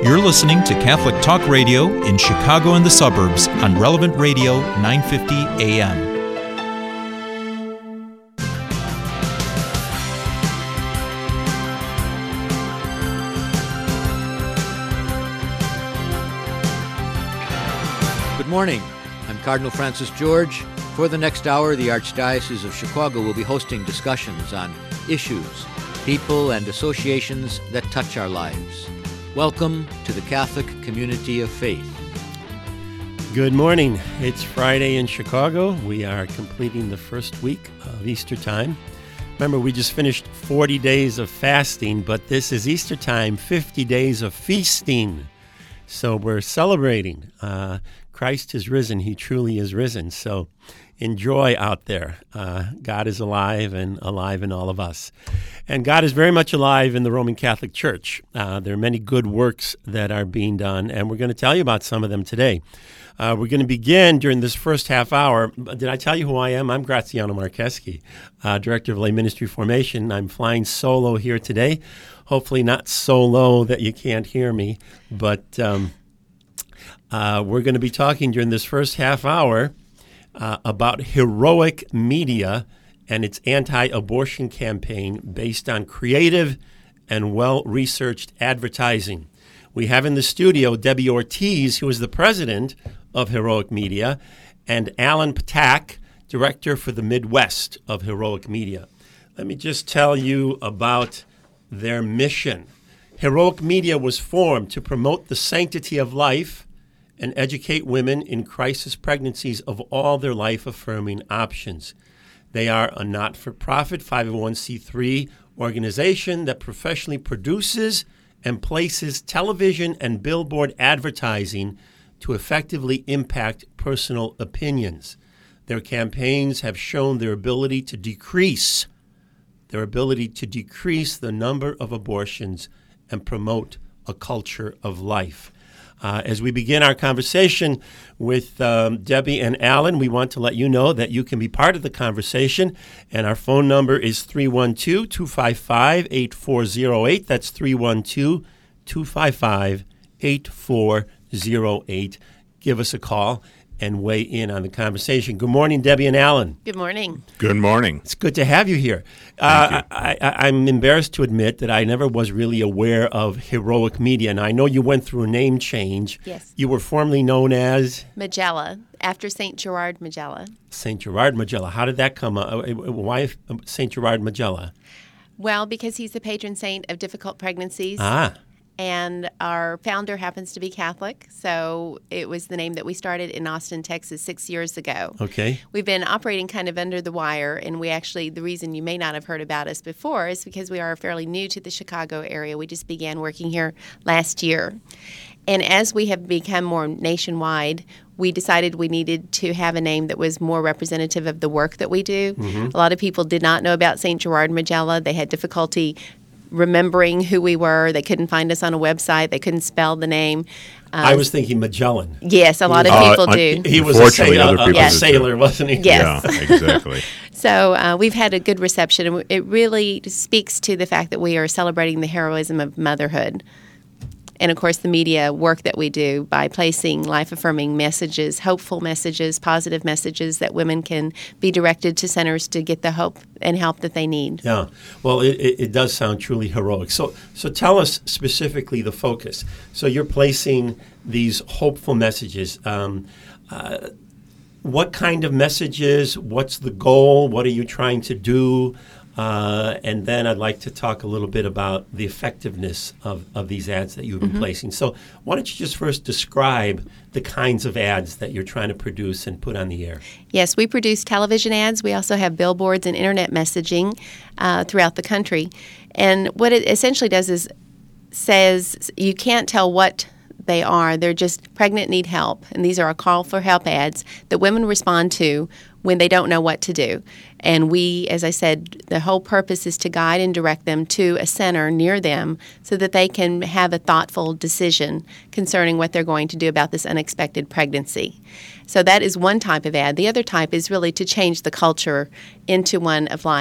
You're listening to Catholic Talk Radio in Chicago and the suburbs on Relevant Radio 950 AM. Good morning. I'm Cardinal Francis George. For the next hour, the Archdiocese of Chicago will be hosting discussions on issues, people, and associations that touch our lives. Welcome to the Catholic Community of Faith. Good morning. It's Friday in Chicago. We are completing the first week of Easter time. Remember, we just finished 40 days of fasting, but this is Easter time, 50 days of feasting. So we're celebrating. Christ is risen. He truly is risen. So enjoy out there. God is alive and alive in all of us. And God is very much alive in the Roman Catholic Church. There are many good works that are being done, and we're going to tell you about some of them today. We're going to begin during this first half hour. Did I tell you who I am? I'm Graziano Marcheschi, Director of Lay Ministry Formation. I'm flying solo here today. Hopefully not so low that you can't hear me, but we're going to be talking during this first half hour about heroic media and its anti-abortion campaign based on creative and well-researched advertising. We have in the studio Debbie Ortiz, who is the president of Heroic Media, and Alan Patak, director for the Midwest of Heroic Media. Let me just tell you about their mission. Heroic Media was formed to promote the sanctity of life and educate women in crisis pregnancies of all their life-affirming options. They are a not-for-profit 501c3 organization that professionally produces and places television and billboard advertising to effectively impact personal opinions. Their campaigns have shown their ability to decrease the number of abortions and promote a culture of life. As we begin our conversation with Debbie and Alan, we want to let you know that you can be part of the conversation, and our phone number is 312-255-8408. That's 312-255-8408. Give us a call and weigh in on the conversation. Good morning, Debbie and Alan. Good morning. Good morning. It's good to have you here. Thank you. I'm embarrassed to admit that I never was really aware of Heroic Media. And I know you went through a name change. Yes. You were formerly known as? Majella, after St. Gerard Majella. St. Gerard Majella. How did that come up? Why St. Gerard Majella? Well, because he's the patron saint of difficult pregnancies. And our founder happens to be Catholic, so it was the name that we started in Austin, Texas 6 years ago. Okay. We've been operating kind of under the wire, and we actually, the reason you may not have heard about us before is because we are fairly new to the Chicago area. We just began working here last year. And as we have become more nationwide, we decided we needed to have a name that was more representative of the work that we do. Mm-hmm. A lot of people did not know about St. Gerard Majella. They had difficulty remembering who we were. They couldn't find us on a website. They couldn't spell the name. I was thinking Magellan. Yes, a lot of people do. He was a sailor, wasn't he? Yes. Yeah, exactly. So we've had a good reception, and it really speaks to the fact that we are celebrating the heroism of motherhood. And, of course, the media work that we do by placing life-affirming messages, hopeful messages, positive messages that women can be directed to centers to get the hope and help that they need. Yeah. Well, it does sound truly heroic. So tell us specifically the focus. So you're placing these hopeful messages. What kind of messages? What's the goal? What are you trying to do? And then I'd like to talk a little bit about the effectiveness of these ads that you've been placing. So why don't you just first describe the kinds of ads that you're trying to produce and put on the air? Yes, we produce television ads. We also have billboards and internet messaging throughout the country. And what it essentially does is says you can't tell what they are. They're just pregnant, need help. And these are a call for help ads that women respond to when they don't know what to do. And we, as I said, the whole purpose is to guide and direct them to a center near them so that they can have a thoughtful decision concerning what they're going to do about this unexpected pregnancy. So that is one type of ad. The other type is really to change the culture into one of life,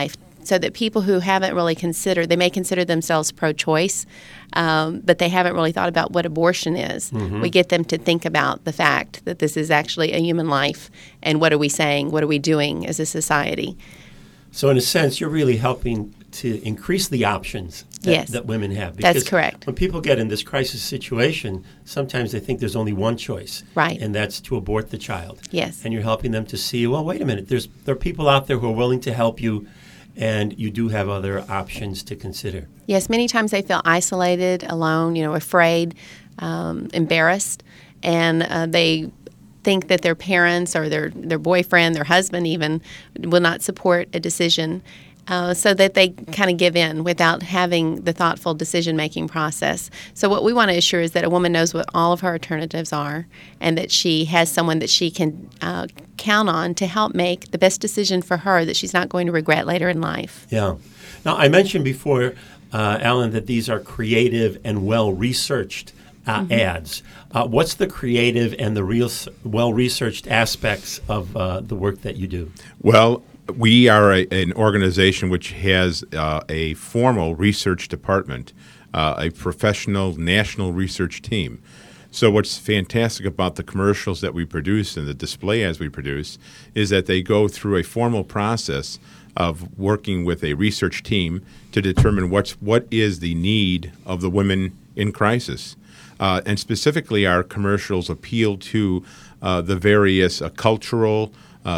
so that people who haven't really considered, they may consider themselves pro-choice, but they haven't really thought about what abortion is. We get them to think about the fact that this is actually a human life, and what are we saying, what are we doing as a society. So in a sense, you're really helping to increase the options that women have. Because that's correct. When people get in this crisis situation, sometimes they think there's only one choice. Right. And that's to abort the child. Yes. And you're helping them to see, well, wait a minute, there are people out there who are willing to help you, and you do have other options to consider. Yes, many times they feel isolated, alone, afraid, embarrassed, and they think that their parents or their boyfriend, their husband even, will not support a decision, so that they kind of give in without having the thoughtful decision-making process. So what we want to assure is that a woman knows what all of her alternatives are, and that she has someone that she can count on to help make the best decision for her that she's not going to regret later in life. Yeah. Now, I mentioned before, Alan, that these are creative and well-researched ads. What's the creative and the real well-researched aspects of the work that you do? Well, we are an organization which has a formal research department, a professional national research team. So what's fantastic about the commercials that we produce and the display ads we produce is that they go through a formal process of working with a research team to determine what is the need of the women in crisis. And specifically, our commercials appeal to the various cultural,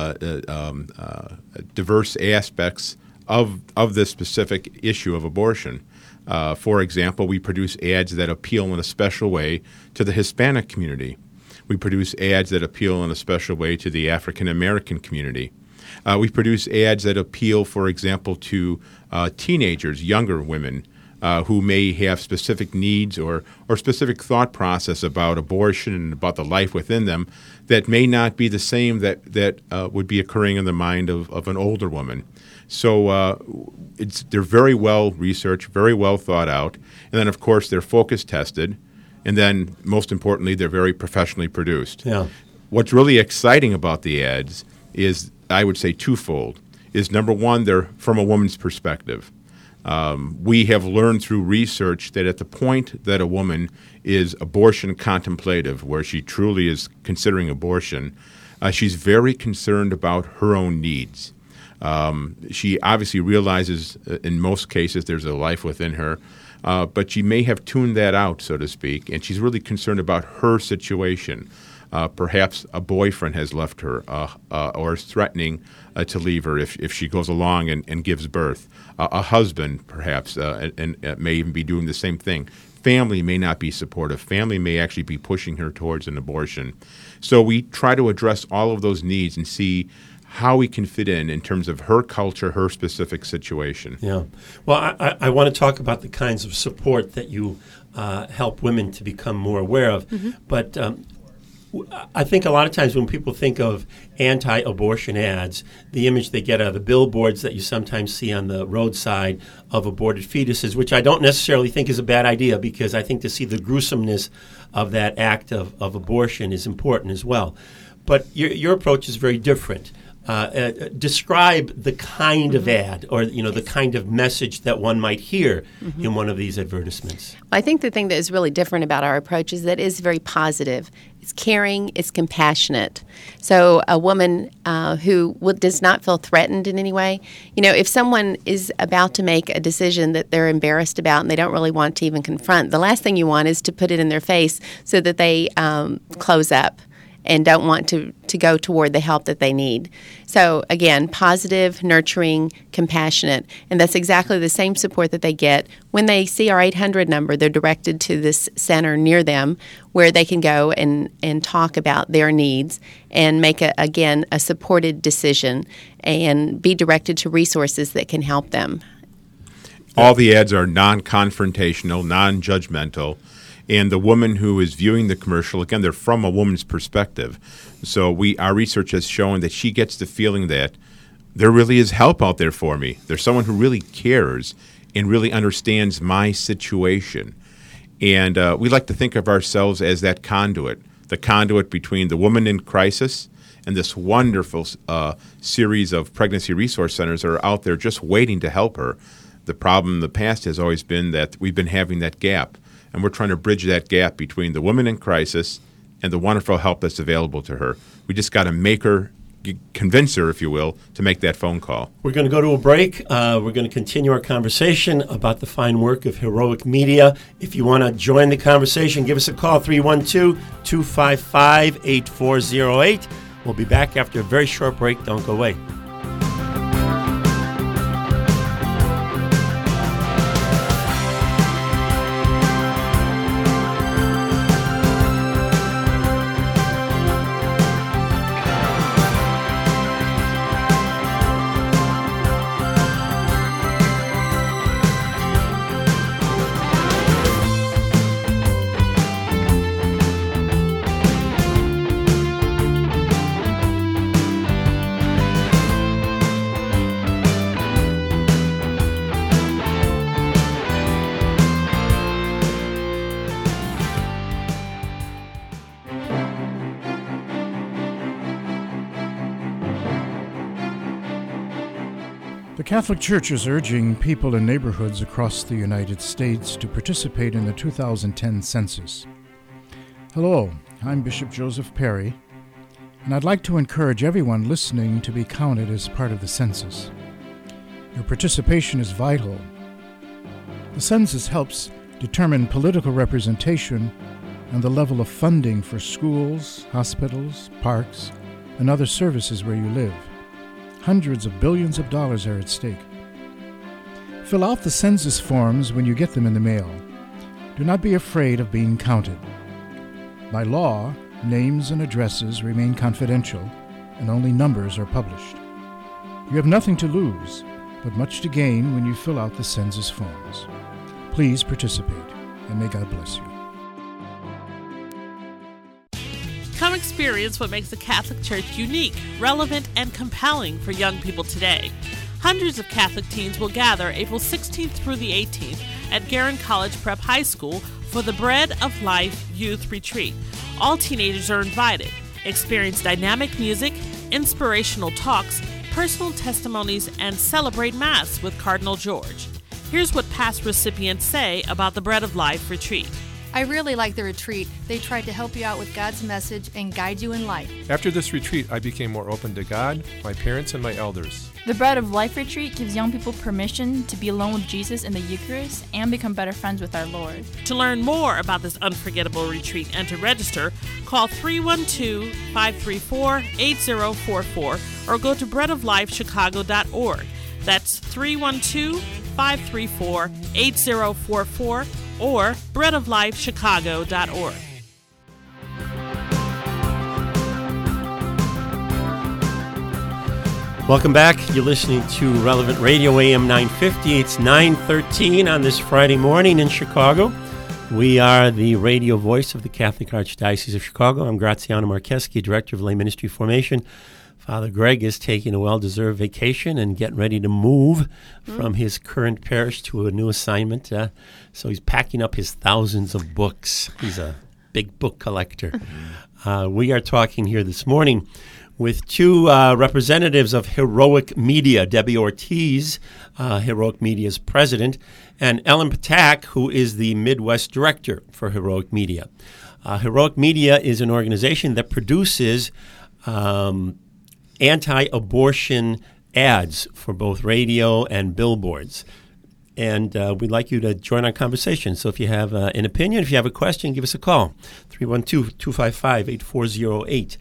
diverse aspects of this specific issue of abortion. For example, we produce ads that appeal in a special way to the Hispanic community. We produce ads that appeal in a special way to the African American community. We produce ads that appeal, for example, to teenagers, younger women, who may have specific needs or specific thought process about abortion and about the life within them that may not be the same that would be occurring in the mind of an older woman. So they're very well researched, very well thought out, and then of course they're focus tested, and then most importantly they're very professionally produced. Yeah. What's really exciting about the ads is, I would say, twofold. Is number one, they're from a woman's perspective. We have learned through research that at the point that a woman is abortion contemplative, where she truly is considering abortion, she's very concerned about her own needs. She obviously realizes in most cases there's a life within her, but she may have tuned that out, so to speak, and she's really concerned about her situation. Perhaps a boyfriend has left her or is threatening to leave her if she goes along and gives birth. A husband, perhaps, and may even be doing the same thing. Family may not be supportive. Family may actually be pushing her towards an abortion. So we try to address all of those needs and see how we can fit in terms of her culture, her specific situation. Yeah. Well, I want to talk about the kinds of support that you help women to become more aware of. Mm-hmm. But I think a lot of times when people think of anti-abortion ads, the image they get are the billboards that you sometimes see on the roadside of aborted fetuses, which I don't necessarily think is a bad idea, because I think to see the gruesomeness of that act of abortion is important as well. But your approach is very different. Describe the kind of ad or the kind of message that one might hear in one of these advertisements. Well, I think the thing that is really different about our approach is that it is very positive. It's caring. It's compassionate. So a woman who does not feel threatened in any way, if someone is about to make a decision that they're embarrassed about and they don't really want to even confront, the last thing you want is to put it in their face so that they close up and don't want to go toward the help that they need. So again, positive, nurturing, compassionate, and that's exactly the same support that they get when they see our 800 number. They're directed to this center near them where they can go and talk about their needs and make, a supported decision and be directed to resources that can help them. All the ads are non-confrontational, non-judgmental. And the woman who is viewing the commercial, again, they're from a woman's perspective. So our research has shown that she gets the feeling that there really is help out there for me. There's someone who really cares and really understands my situation. And we like to think of ourselves as that conduit, the conduit between the woman in crisis and this wonderful series of pregnancy resource centers that are out there just waiting to help her. The problem in the past has always been that we've been having that gap, and we're trying to bridge that gap between the woman in crisis and the wonderful help that's available to her. We just got to convince her, if you will, to make that phone call. We're going to go to a break. We're going to continue our conversation about the fine work of Heroic Media. If you want to join the conversation, give us a call, 312-255-8408. We'll be back after a very short break. Don't go away. The Catholic Church is urging people in neighborhoods across the United States to participate in the 2010 census. Hello, I'm Bishop Joseph Perry, and I'd like to encourage everyone listening to be counted as part of the census. Your participation is vital. The census helps determine political representation and the level of funding for schools, hospitals, parks, and other services where you live. Hundreds of billions of dollars are at stake. Fill out the census forms when you get them in the mail. Do not be afraid of being counted. By law, names and addresses remain confidential, and only numbers are published. You have nothing to lose, but much to gain when you fill out the census forms. Please participate, and may God bless you. Come experience what makes the Catholic Church unique, relevant, and compelling for young people today. Hundreds of Catholic teens will gather April 16th through the 18th at Garin College Prep High School for the Bread of Life Youth Retreat. All teenagers are invited. Experience dynamic music, inspirational talks, personal testimonies, and celebrate Mass with Cardinal George. Here's what past recipients say about the Bread of Life Retreat. I really like the retreat. They tried to help you out with God's message and guide you in life. After this retreat, I became more open to God, my parents, and my elders. The Bread of Life retreat gives young people permission to be alone with Jesus in the Eucharist and become better friends with our Lord. To learn more about this unforgettable retreat and to register, call 312-534-8044 or go to breadoflifechicago.org. That's 312-534-8044 or breadoflifechicago.org. Welcome back. You're listening to Relevant Radio, AM 950. It's 9:13 on this Friday morning in Chicago. We are the radio voice of the Catholic Archdiocese of Chicago. I'm Graziano Marcheski, Director of Lay Ministry Formation. Father Greg is taking a well-deserved vacation and getting ready to move from his current parish to a new assignment. So he's packing up his thousands of books. He's a big book collector. We are talking here this morning with two representatives of Heroic Media, Debbie Ortiz, Heroic Media's president, and Ellen Patak, who is the Midwest director for Heroic Media. Heroic Media is an organization that produces anti-abortion ads for both radio and billboards. And we'd like you to join our conversation. So if you have an opinion, if you have a question, give us a call, 312-255-8408.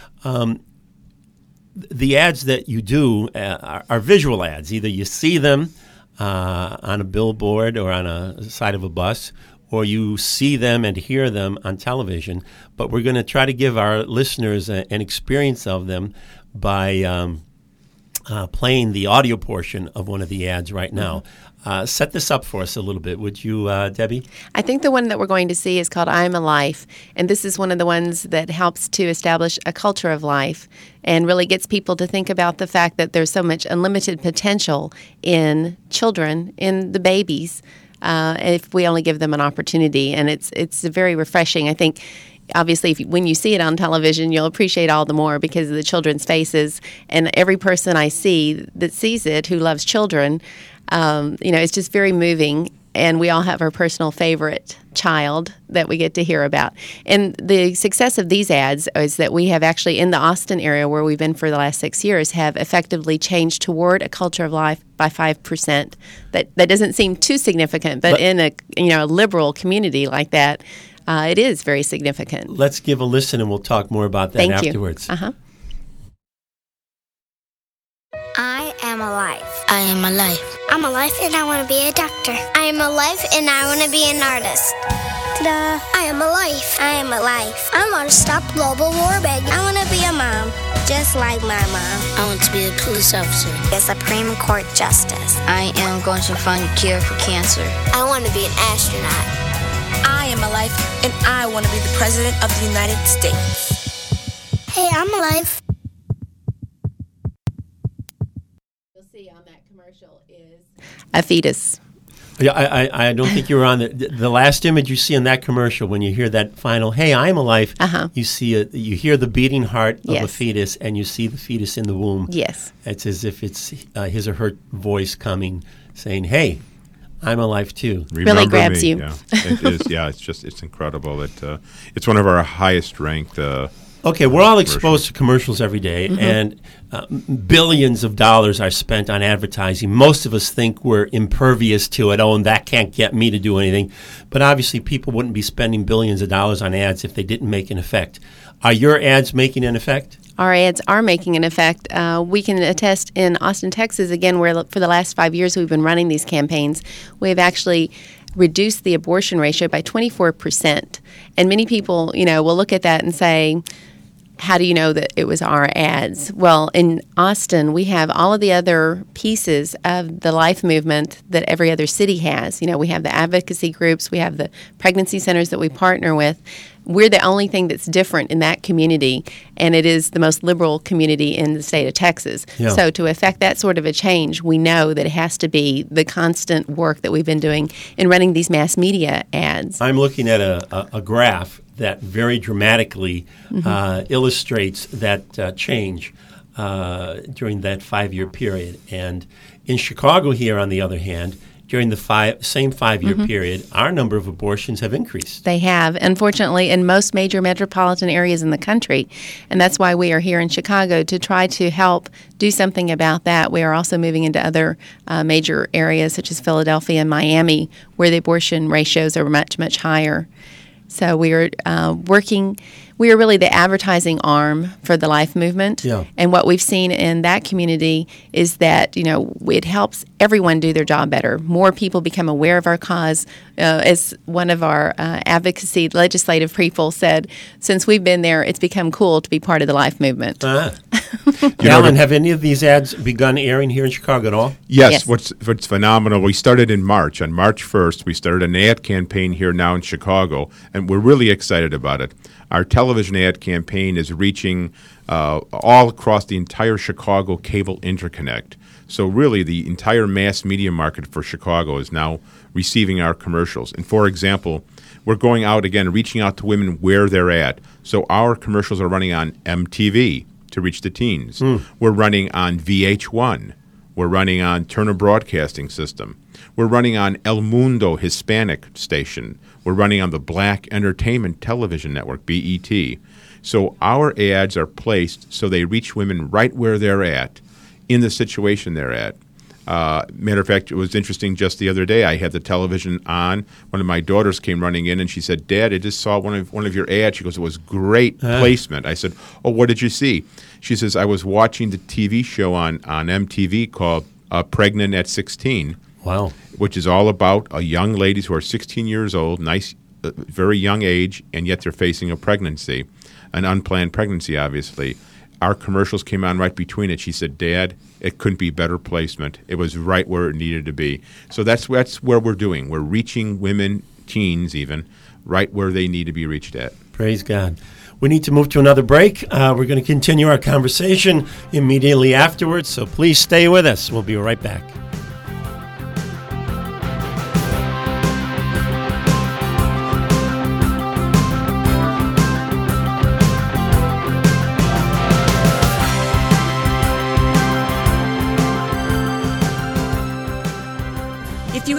The ads that you do are visual ads. Either you see them on a billboard or on a side of a bus, or you see them and hear them on television. But we're going to try to give our listeners an experience of them by playing the audio portion of one of the ads right now. Set this up for us a little bit, would you, Debbie? I think the one that we're going to see is called I'm a Life, and this is one of the ones that helps to establish a culture of life and really gets people to think about the fact that there's so much unlimited potential in children, in the babies, if we only give them an opportunity. And it's very refreshing. I think obviously, when you see it on television, you'll appreciate all the more because of the children's faces. And every person I see that sees it who loves children, it's just very moving. And we all have our personal favorite child that we get to hear about. And the success of these ads is that we have actually, in the Austin area where we've been for the last 6 years, have effectively changed toward a culture of life by 5%. That doesn't seem too significant, but in a liberal community like that, it is very significant. Let's give a listen, and we'll talk more about that afterwards. Uh-huh. I am alive. I am alive. I'm alive and I want to be a doctor. I am alive and I want to be an artist. Ta-da! I am alive. I am alive. I want to stop global warming. I want to be a mom, just like my mom. I want to be a police officer. A Supreme Court justice. I am going to find a cure for cancer. I want to be an astronaut. I am alive and I want to be the President of the United States. Hey, I'm alive. On that commercial is a fetus. Yeah, I don't think you were on the last image you see in that commercial. When you hear that final "Hey, I'm alive," you hear the beating heart of a fetus, and you see the fetus in the womb. Yes, it's as if it's his or her voice coming, saying, "Hey, I'm alive too." Really grabs you. Yeah, it is. Yeah, it's incredible. It's one of our highest ranked. Okay, we're all exposed to commercials every day, and billions of dollars are spent on advertising. Most of us think we're impervious to it. Oh, and that can't get me to do anything. But obviously, people wouldn't be spending billions of dollars on ads if they didn't make an effect. Are your ads making an effect? Our ads are making an effect. We can attest in Austin, Texas, again, where for the last 5 years we've been running these campaigns, we've actually reduced the abortion ratio by 24%. And many people, will look at that and say, how do you know that it was our ads? Well, in Austin, we have all of the other pieces of the life movement that every other city has. We have the advocacy groups, we have the pregnancy centers that we partner with. We're the only thing that's different in that community, and it is the most liberal community in the state of Texas. Yeah. So to affect that sort of a change, we know that it has to be the constant work that we've been doing in running these mass media ads. I'm looking at a graph that very dramatically illustrates that change during that 5-year period. And in Chicago here, on the other hand, during the same 5-year period, our number of abortions have increased. They have, unfortunately, in most major metropolitan areas in the country. And that's why we are here in Chicago to try to help do something about that. We are also moving into other major areas such as Philadelphia and Miami, where the abortion ratios are much, much higher. So we are working. We are really the advertising arm for the life movement. Yeah. And what we've seen in that community is that, it helps everyone do their job better. More people become aware of our cause. As one of our advocacy legislative people said, since we've been there, it's become cool to be part of the life movement. Alan, have any of these ads begun airing here in Chicago at all? Yes. What's phenomenal, we started in March. On March 1st, we started an ad campaign here now in Chicago, and we're really excited about it. Our television ad campaign is reaching all across the entire Chicago cable interconnect. So really, the entire mass media market for Chicago is now receiving our commercials. And for example, we're going out again, reaching out to women where they're at. So our commercials are running on MTV to reach the teens. We're running on VH1. We're running on Turner Broadcasting System. We're running on El Mundo Hispanic Station. We're running on the Black Entertainment Television Network, BET. So our ads are placed so they reach women right where they're at, in the situation they're at. Matter of fact, it was interesting just the other day. I had the television on. One of my daughters came running in, and she said, "Dad, I just saw one of your ads." She goes, "It was great placement." I said, "Oh, what did you see?" She says, "I was watching the TV show on MTV called Pregnant at 16." Wow. Which is all about young ladies who are 16 years old, nice, very young age, and yet they're facing a pregnancy, an unplanned pregnancy, obviously. Our commercials came on right between it. She said, "Dad, it couldn't be better placement. It was right where it needed to be." So that's where we're doing. We're reaching women, teens even, right where they need to be reached at. Praise God. We need to move to another break. We're going to continue our conversation immediately afterwards, so please stay with us. We'll be right back.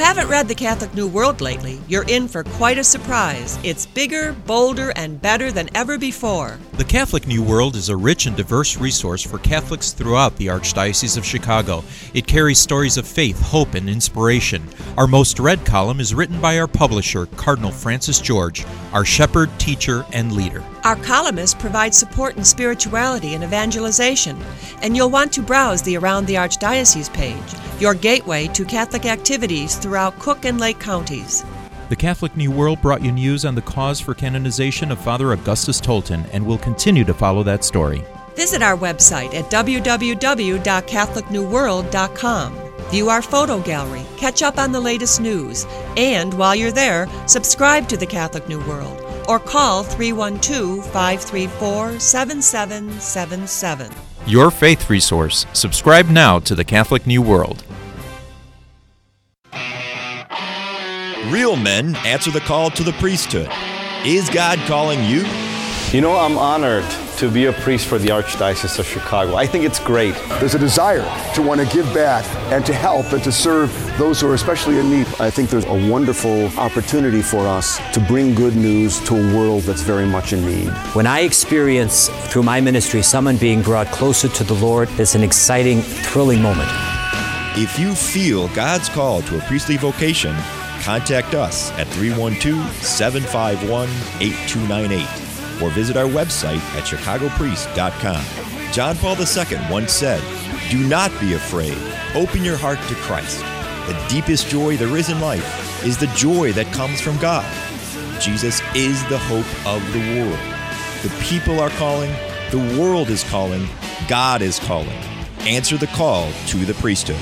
haven't read the Catholic New World lately, you're in for quite a surprise. It's bigger, bolder, and better than ever before. The Catholic New World is a rich and diverse resource for Catholics throughout the Archdiocese of Chicago. It carries stories of faith, hope, and inspiration. Our most read column is written by our publisher, Cardinal Francis George, our shepherd, teacher, and leader. Our columnists provide support in spirituality and evangelization, and you'll want to browse the Around the Archdiocese page, your gateway to Catholic activities throughout Cook and Lake counties. The Catholic New World brought you news on the cause for canonization of Father Augustus Tolton and will continue to follow that story. Visit our website at www.catholicnewworld.com. View our photo gallery, catch up on the latest news, and while you're there, subscribe to the Catholic New World or call 312-534-7777. Your faith resource. Subscribe now to the Catholic New World. Real men answer the call to the priesthood. Is God calling you? You know, I'm honored to be a priest for the Archdiocese of Chicago. I think it's great. There's a desire to want to give back and to help and to serve those who are especially in need. I think there's a wonderful opportunity for us to bring good news to a world that's very much in need. When I experience through my ministry someone being brought closer to the Lord, it's an exciting, thrilling moment. If you feel God's call to a priestly vocation, contact us at 312-751-8298 or visit our website at chicagopriest.com. John Paul II once said, "Do not be afraid. Open your heart to Christ. The deepest joy there is in life is the joy that comes from God. Jesus is the hope of the world. The people are calling, the world is calling, God is calling. Answer the call to the priesthood."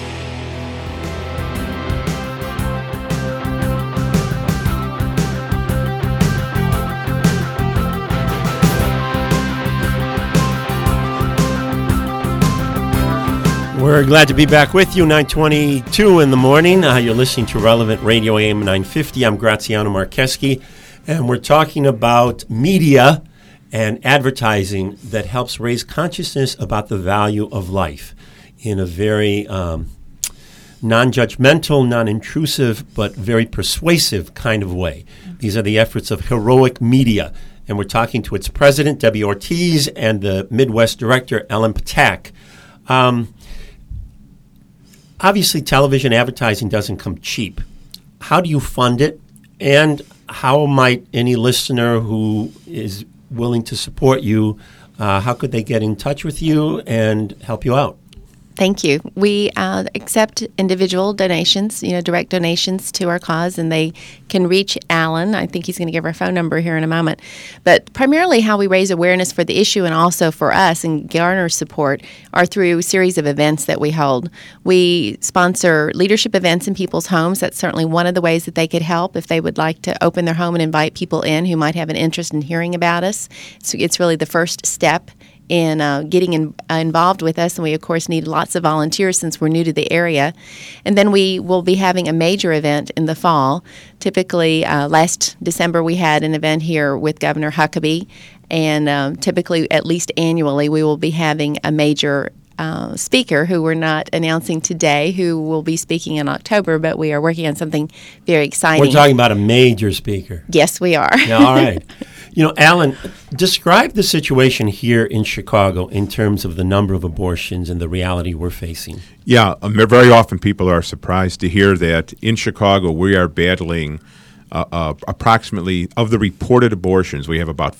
We're glad to be back with you, 9:22 in the morning. You're listening to Relevant Radio AM 950. I'm Graziano Marcheski, and we're talking about media and advertising that helps raise consciousness about the value of life in a very non-judgmental, non-intrusive, but very persuasive kind of way. These are the efforts of Heroic Media, and we're talking to its president, Debbie Ortiz, and the Midwest director, Ellen Patak. Obviously, television advertising doesn't come cheap. How do you fund it? And how might any listener who is willing to support you, how could they get in touch with you and help you out? Thank you. We accept individual donations, direct donations to our cause, and they can reach Alan. I think he's going to give our phone number here in a moment. But primarily how we raise awareness for the issue and also for us and garner support are through a series of events that we hold. We sponsor leadership events in people's homes. That's certainly one of the ways that they could help if they would like to open their home and invite people in who might have an interest in hearing about us. So it's really the first step in getting involved with us, and we, of course, need lots of volunteers since we're new to the area. And then we will be having a major event in the fall. Typically, last December we had an event here with Governor Huckabee, and typically, at least annually, we will be having a major speaker who we're not announcing today, who will be speaking in October, but we are working on something very exciting. We're talking about a major speaker. Yes, we are. All right. Alan, describe the situation here in Chicago in terms of the number of abortions and the reality we're facing. Yeah, very often people are surprised to hear that in Chicago we are battling approximately, of the reported abortions, we have about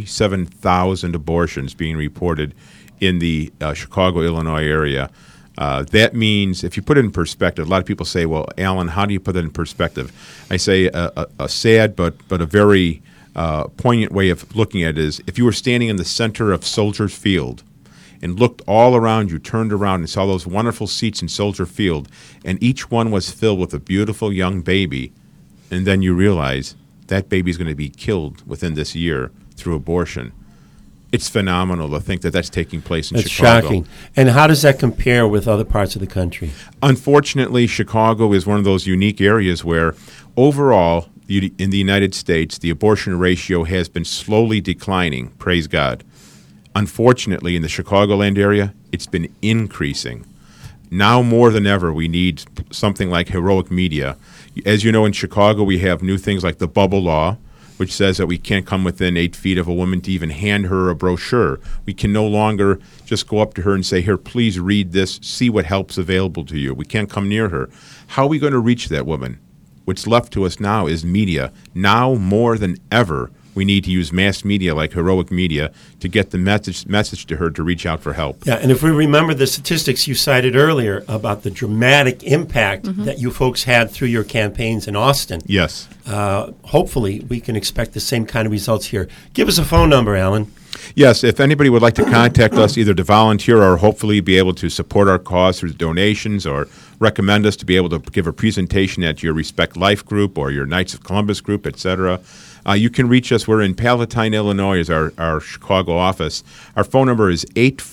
47,000 abortions being reported in the Chicago, Illinois area. That means, if you put it in perspective, a lot of people say, well, Alan, how do you put it in perspective? I say a sad but a very poignant way of looking at it is, if you were standing in the center of Soldier Field and looked all around you, turned around and saw those wonderful seats in Soldier Field, and each one was filled with a beautiful young baby, and then you realize that baby is going to be killed within this year through abortion. It's phenomenal to think that that's taking place in Chicago. That's shocking. And how does that compare with other parts of the country? Unfortunately, Chicago is one of those unique areas where overall in the United States, the abortion ratio has been slowly declining, praise God. Unfortunately, in the Chicagoland area, it's been increasing. Now more than ever, we need something like Heroic Media As you know, in Chicago, we have new things like the bubble law, which says that we can't come within 8 feet of a woman to even hand her a brochure. We can no longer just go up to her and say, here, please read this, see what help's available to you. We can't come near her. How are we going to reach that woman? What's left to us now is media. Now more than ever, we need to use mass media like Heroic Media to get the message to her to reach out for help. Yeah, and if we remember the statistics you cited earlier about the dramatic impact that you folks had through your campaigns in Austin. Yes. Hopefully we can expect the same kind of results here. Give us a phone number, Alan. Yes, if anybody would like to contact us either to volunteer or hopefully be able to support our cause through donations or recommend us to be able to give a presentation at your Respect Life group or your Knights of Columbus group, etc., you can reach us. We're in Palatine, Illinois, is our Chicago office. Our phone number is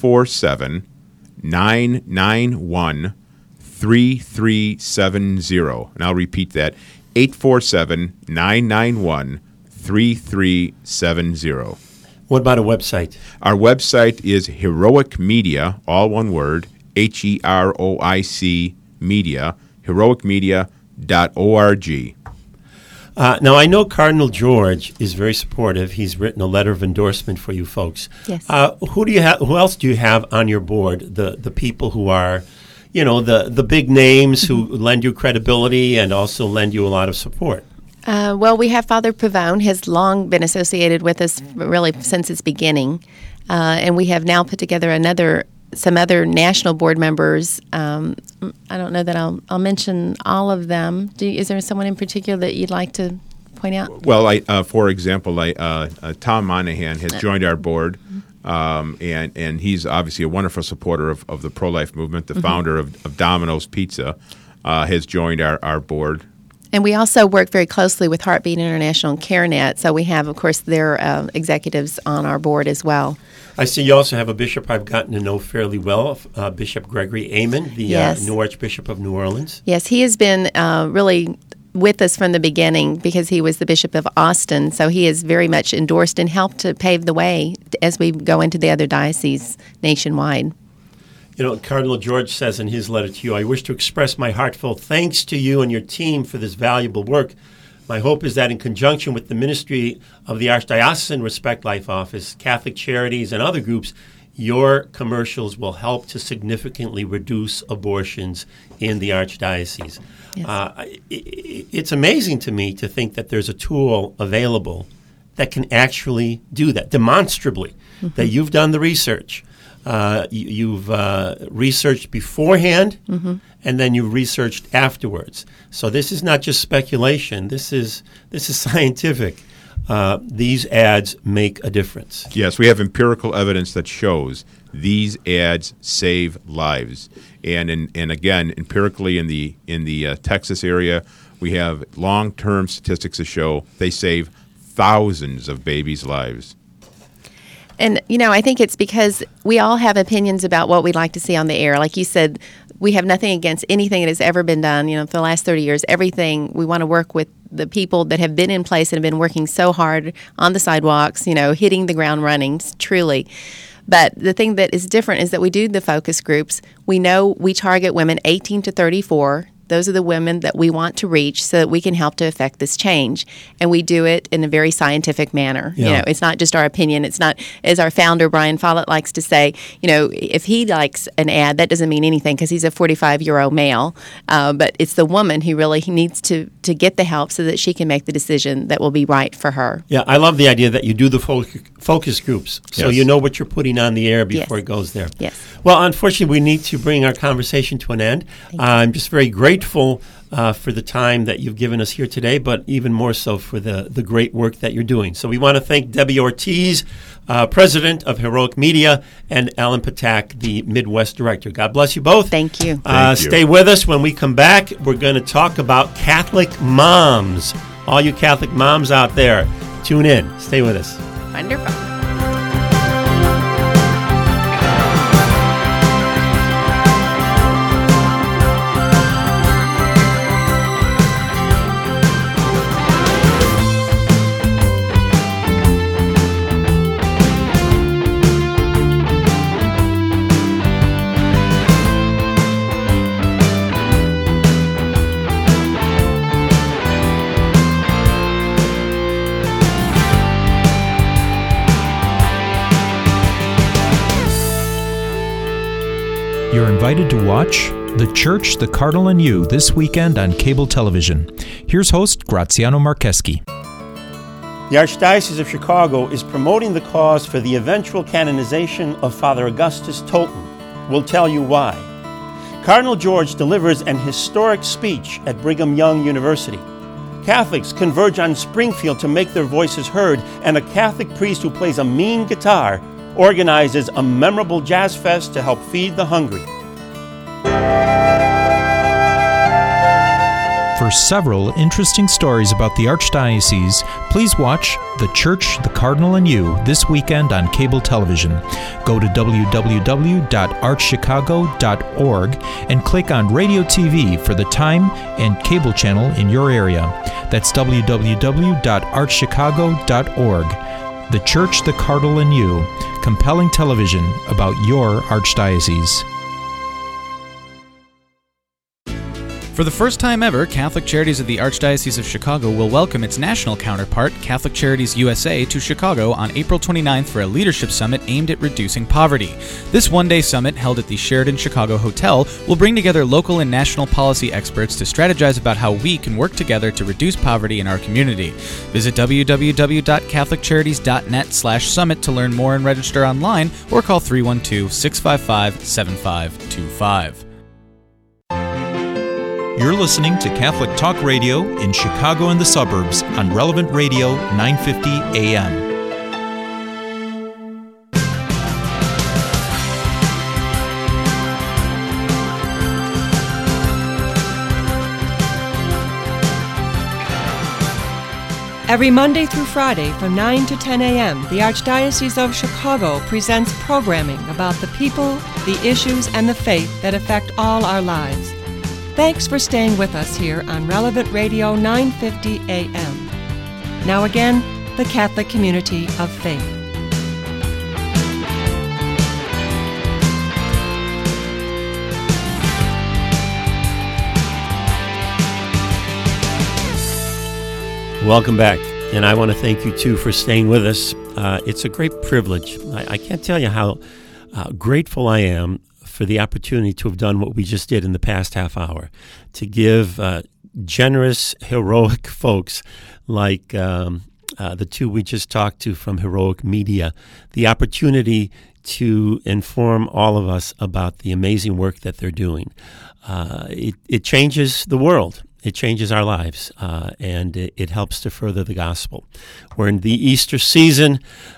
847-991-3370. And I'll repeat that, 847-991-3370. What about a website? Our website is Heroic Media, all one word, HEROIC Media, heroicmedia.org. Now, I know Cardinal George is very supportive. He's written a letter of endorsement for you folks. Yes. Who else do you have on your board? The people who are, the big names who lend you credibility and also lend you a lot of support. Well, we have Father Pavone, has long been associated with us really since its beginning. And we have now put together some other national board members. I don't know that I'll mention all of them. Is there someone in particular that you'd like to point out? Well, for example, Tom Monahan has joined our board, and he's obviously a wonderful supporter of the pro-life movement. The founder of Domino's Pizza has joined our board. And we also work very closely with Heartbeat International and CareNet, so we have, of course, their executives on our board as well. I see you also have a bishop I've gotten to know fairly well, Bishop Gregory Amen, the new Archbishop of New Orleans. Yes, he has been really with us from the beginning because he was the Bishop of Austin, so he has very much endorsed and helped to pave the way as we go into the other dioceses nationwide. Cardinal George says in his letter to you, I wish to express my heartfelt thanks to you and your team for this valuable work. My hope is that in conjunction with the ministry of the Archdiocesan Respect Life Office, Catholic Charities, and other groups, your commercials will help to significantly reduce abortions in the Archdiocese. Yes. It's amazing to me to think that there's a tool available that can actually do that, demonstrably, that you've done the research. You've researched beforehand, and then you've researched afterwards. So this is not just speculation. This is scientific. These ads make a difference. Yes, we have empirical evidence that shows these ads save lives. And again, empirically in the Texas area, we have long-term statistics that show they save thousands of babies' lives. And, I think it's because we all have opinions about what we'd like to see on the air. Like you said, we have nothing against anything that has ever been done. For the last 30 years, everything, we want to work with the people that have been in place and have been working so hard on the sidewalks, hitting the ground running, truly. But the thing that is different is that we do the focus groups. We know we target women 18 to 34. Those are the women that we want to reach so that we can help to affect this change. And we do it in a very scientific manner. Yeah. It's not just our opinion. It's not, as our founder, Brian Follett, likes to say, if he likes an ad, that doesn't mean anything because he's a 45-year-old male. But it's the woman who really needs to get the help so that she can make the decision that will be right for her. Yeah, I love the idea that you do the focus groups so you know what you're putting on the air before it goes there. Yes. Well, unfortunately, we need to bring our conversation to an end. I'm just very grateful for the time that you've given us here today, but even more so for the great work that you're doing. So we want to thank Debbie Ortiz, President of Heroic Media, and Alan Patak, the Midwest Director. God bless you both. Thank you. Stay with us. When we come back, we're going to talk about Catholic moms. All you Catholic moms out there, tune in. Stay with us. Wonderful. You're invited to watch The Church, the Cardinal, and You this weekend on cable television. Here's host Graziano Marcheschi. The Archdiocese of Chicago is promoting the cause for the eventual canonization of Father Augustus Tolton. We'll tell you why. Cardinal George delivers an historic speech at Brigham Young University. Catholics converge on Springfield to make their voices heard, and a Catholic priest who plays a mean guitar organizes a memorable jazz fest to help feed the hungry. For several interesting stories about the Archdiocese, please watch The Church, the Cardinal, and You this weekend on cable television. Go to www.archchicago.org and click on Radio TV for the time and cable channel in your area. That's www.archchicago.org. The Church, the Cardinal, and You. Compelling television about your Archdiocese. For the first time ever, Catholic Charities of the Archdiocese of Chicago will welcome its national counterpart, Catholic Charities USA, to Chicago on April 29th for a leadership summit aimed at reducing poverty. This one-day summit, held at the Sheraton Chicago Hotel, will bring together local and national policy experts to strategize about how we can work together to reduce poverty in our community. Visit www.catholiccharities.net/summit to learn more and register online, or call 312-655-7525. You're listening to Catholic Talk Radio in Chicago and the suburbs on Relevant Radio 950 AM. Every Monday through Friday from 9 to 10 a.m., the Archdiocese of Chicago presents programming about the people, the issues, and the faith that affect all our lives. Thanks for staying with us here on Relevant Radio 950 AM. Now again, the Catholic Community of Faith. Welcome back, and I want to thank you too for staying with us. It's a great privilege. I can't tell you how grateful I am for the opportunity to have done what we just did in the past half hour, to give generous, heroic folks like the two we just talked to from Heroic Media the opportunity to inform all of us about the amazing work that they're doing. It changes the world. It changes our lives, and it helps to further the gospel. We're in the Easter season,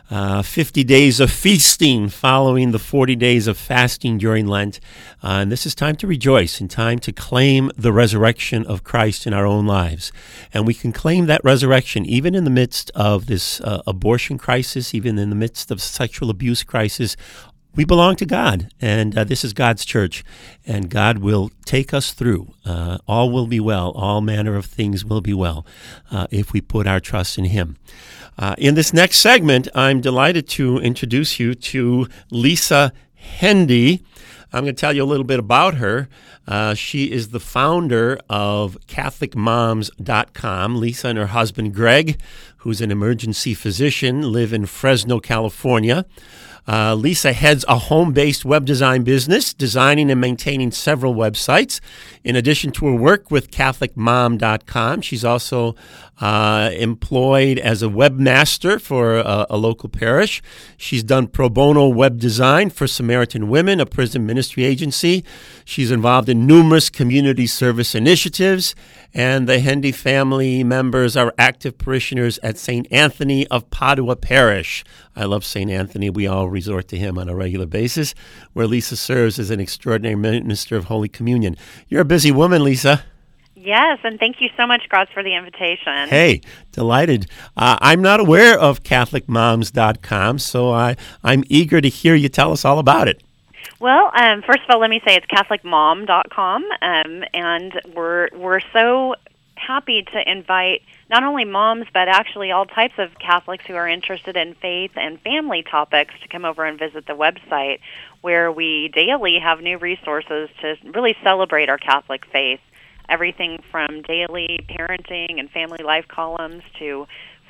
50 days of feasting following the 40 days of fasting during Lent. And this is time to rejoice and time to claim the resurrection of Christ in our own lives. And we can claim that resurrection even in the midst of this abortion crisis, even in the midst of sexual abuse crisis. We belong to God, and this is God's church, and God will take us through. All will be well. All manner of things will be well if we put our trust in Him. In this next segment, I'm delighted to introduce you to Lisa Hendy. I'm going to tell you a little bit about her. She is the founder of CatholicMoms.com. Lisa and her husband, Greg, who's an emergency physician, live in Fresno, California. Lisa heads a home-based web design business, designing and maintaining several websites. In addition to her work with CatholicMom.com, she's also employed as a webmaster for a local parish. She's done pro bono web design for Samaritan Women, a prison ministry agency. She's involved in numerous community service initiatives, and the Hendy family members are active parishioners at St. Anthony of Padua Parish. I love St. Anthony. We all resort to him on a regular basis, where Lisa serves as an extraordinary minister of Holy Communion. You're a busy woman, Lisa. Yes, and thank you so much, Graz, for the invitation. Hey, delighted. I'm not aware of CatholicMoms.com, so I'm eager to hear you tell us all about it. Well, first of all, let me say it's CatholicMom.com, and we're so happy to invite not only moms, but actually all types of Catholics who are interested in faith and family topics to come over and visit the website, where we daily have new resources to really celebrate our Catholic faith. Everything from daily parenting and family life columns to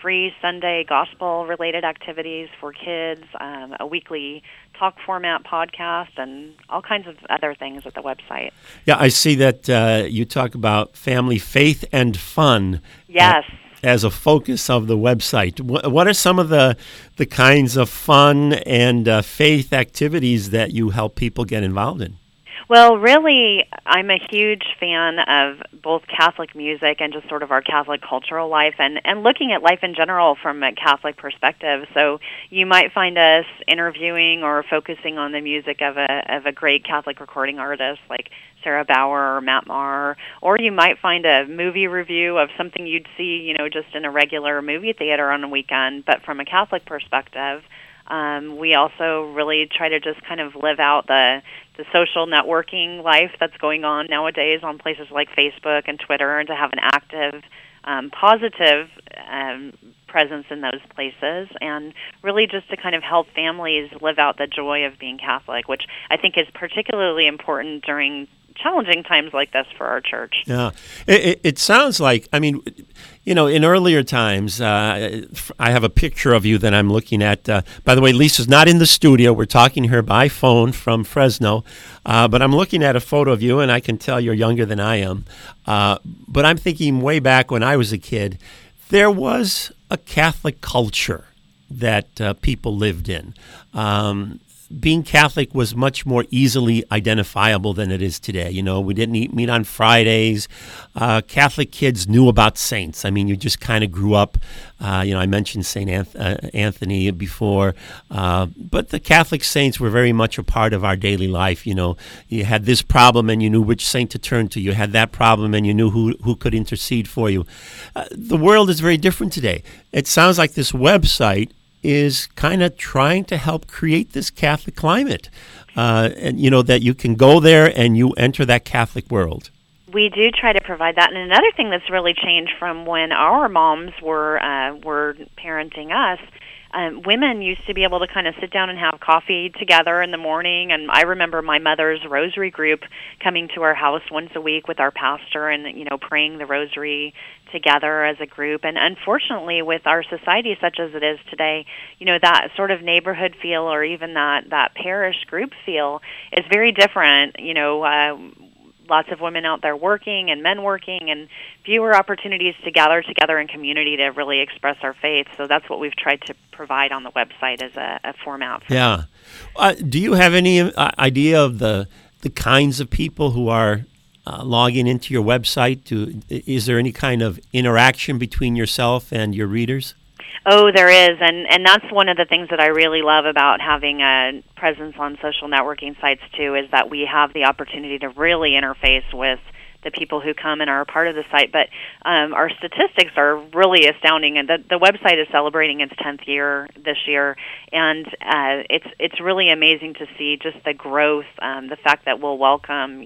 free Sunday gospel-related activities for kids, a weekly talk format podcast, and all kinds of other things at the website. Yeah, I see that you talk about family, faith, and fun. Yes. As a focus of the website. What are some of the kinds of fun and faith activities that you help people get involved in? Well, really, I'm a huge fan of both Catholic music and just sort of our Catholic cultural life and looking at life in general from a Catholic perspective. So you might find us interviewing or focusing on the music of a great Catholic recording artist like Sarah Bauer or Matt Maher, or you might find a movie review of something you'd see, just in a regular movie theater on a weekend, but from a Catholic perspective. We also really try to just kind of live out the social networking life that's going on nowadays on places like Facebook and Twitter, and to have an active, positive presence in those places, and really just to kind of help families live out the joy of being Catholic, which I think is particularly important during challenging times like this for our church. Yeah. It sounds like, in earlier times, I have a picture of you that I'm looking at. By the way, Lisa's not in the studio. We're talking to her by phone from Fresno. But I'm looking at a photo of you, and I can tell you're younger than I am. But I'm thinking way back when I was a kid, there was a Catholic culture that people lived in. Being Catholic was much more easily identifiable than it is today. We didn't meet on Fridays. Catholic kids knew about saints. You just kind of grew up. I mentioned St. Anthony before. But the Catholic saints were very much a part of our daily life. You had this problem and you knew which saint to turn to. You had that problem and you knew who could intercede for you. The world is very different today. It sounds like this website is kind of trying to help create this Catholic climate, and that you can go there and you enter that Catholic world. We do try to provide that. And another thing that's really changed from when our moms were parenting us, women used to be able to kind of sit down and have coffee together in the morning. And I remember my mother's rosary group coming to our house once a week with our pastor and, praying the rosary together as a group. And unfortunately, with our society such as it is today, that sort of neighborhood feel or even that parish group feel is very different. Lots of women out there working and men working, and fewer opportunities to gather together in community to really express our faith. So that's what we've tried to provide on the website as a format. Yeah. Do you have any idea of the kinds of people who are logging into your website? Is there any kind of interaction between yourself and your readers? Oh, there is, and that's one of the things that I really love about having a presence on social networking sites, too, is that we have the opportunity to really interface with the people who come and are a part of the site. But our statistics are really astounding, and the website is celebrating its 10th year this year, and it's really amazing to see just the growth, the fact that we'll welcome,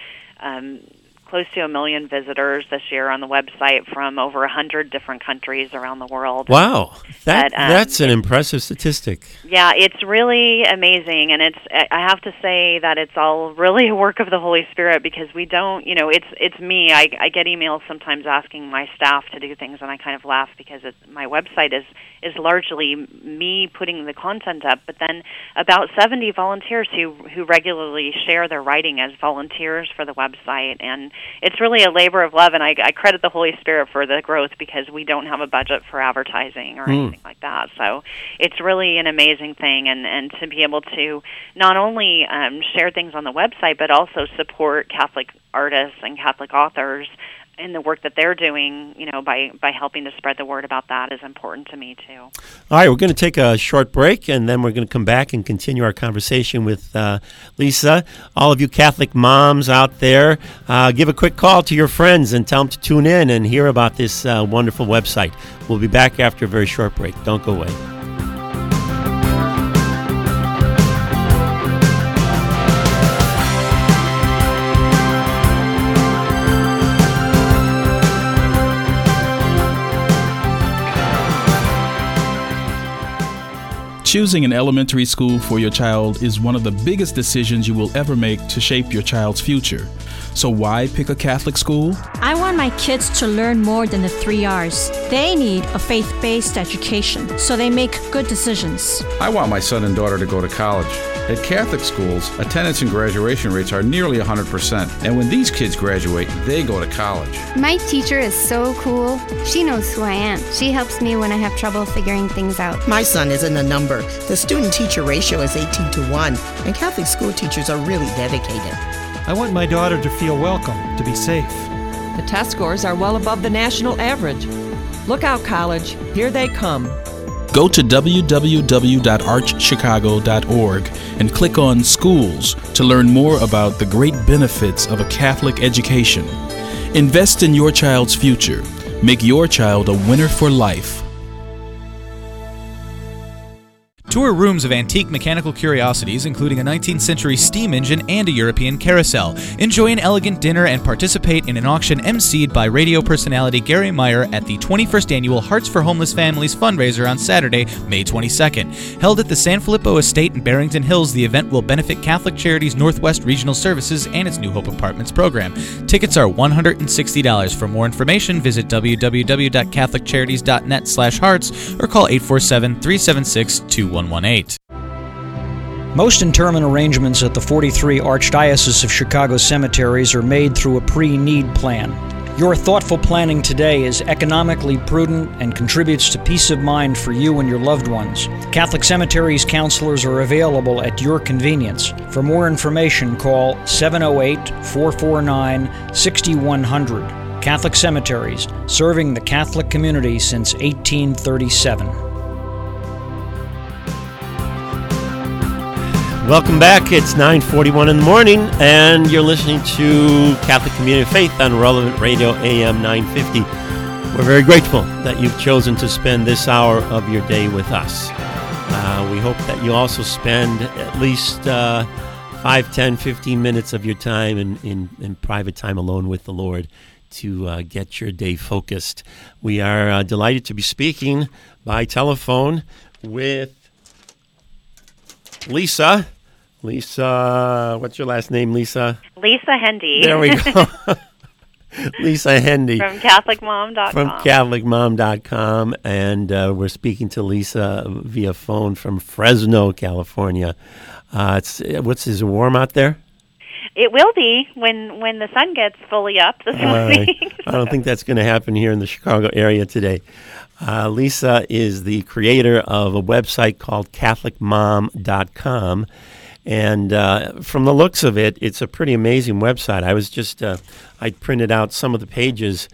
close to 1 million visitors this year on the website from over 100 different countries around the world. Wow, that's an impressive statistic. Yeah, it's really amazing, and I have to say that it's all really a work of the Holy Spirit, because we don't, it's me. I get emails sometimes asking my staff to do things, and I kind of laugh because my website is largely me putting the content up, but then about 70 volunteers who regularly share their writing as volunteers for the website, and it's really a labor of love, and I credit the Holy Spirit for the growth, because we don't have a budget for advertising or anything like that. So it's really an amazing thing, and to be able to not only share things on the website, but also support Catholic artists and Catholic authors in the work that they're doing, by helping to spread the word about that is important to me, too. All right, we're going to take a short break, and then we're going to come back and continue our conversation with Lisa. All of you Catholic moms out there, give a quick call to your friends and tell them to tune in and hear about this wonderful website. We'll be back after a very short break. Don't go away. Choosing an elementary school for your child is one of the biggest decisions you will ever make to shape your child's future. So why pick a Catholic school? I want my my kids to learn more than the 3 R's. They need a faith-based education so they make good decisions. I want my son and daughter to go to college. At Catholic schools, attendance and graduation rates are nearly 100%. And when these kids graduate, they go to college. My teacher is so cool. She knows who I am. She helps me when I have trouble figuring things out. My son isn't a number. The student-teacher ratio is 18-1, and Catholic school teachers are really dedicated. I want my daughter to feel welcome, to be safe. The test scores are well above the national average. Look out, college. Here they come. Go to www.archchicago.org and click on Schools to learn more about the great benefits of a Catholic education. Invest in your child's future. Make your child a winner for life. Tour rooms of antique mechanical curiosities, including a 19th century steam engine and a European carousel. Enjoy an elegant dinner and participate in an auction emceed by radio personality Gary Meyer at the 21st Annual Hearts for Homeless Families fundraiser on Saturday, May 22nd. Held at the San Filippo Estate in Barrington Hills, the event will benefit Catholic Charities Northwest Regional Services and its New Hope Apartments program. Tickets are $160. For more information, visit www.catholiccharities.net/hearts or call 847-376-2118. Most interment arrangements at the 43 Archdiocese of Chicago cemeteries are made through a pre-need plan. Your thoughtful planning today is economically prudent and contributes to peace of mind for you and your loved ones. Catholic Cemeteries counselors are available at your convenience. For more information, call 708-449-6100. Catholic Cemeteries, serving the Catholic community since 1837. Welcome back. It's 9:41 in the morning, and you're listening to Catholic Community of Faith on Relevant Radio AM 950. We're very grateful that you've chosen to spend this hour of your day with us. We hope that you also spend at least 5, 10, 15 minutes of your time in private time alone with the Lord to get your day focused. We are delighted to be speaking by telephone with Lisa. Lisa, what's your last name, Lisa? Lisa Hendy. There we go. Lisa Hendy. From CatholicMom.com. From CatholicMom.com. And we're speaking to Lisa via phone from Fresno, California. Is it warm out there? It will be when the sun gets fully up this morning. I don't think that's going to happen here in the Chicago area today. Lisa is the creator of a website called CatholicMom.com. And from the looks of it, it's a pretty amazing website. I was just, I printed out some of the pages,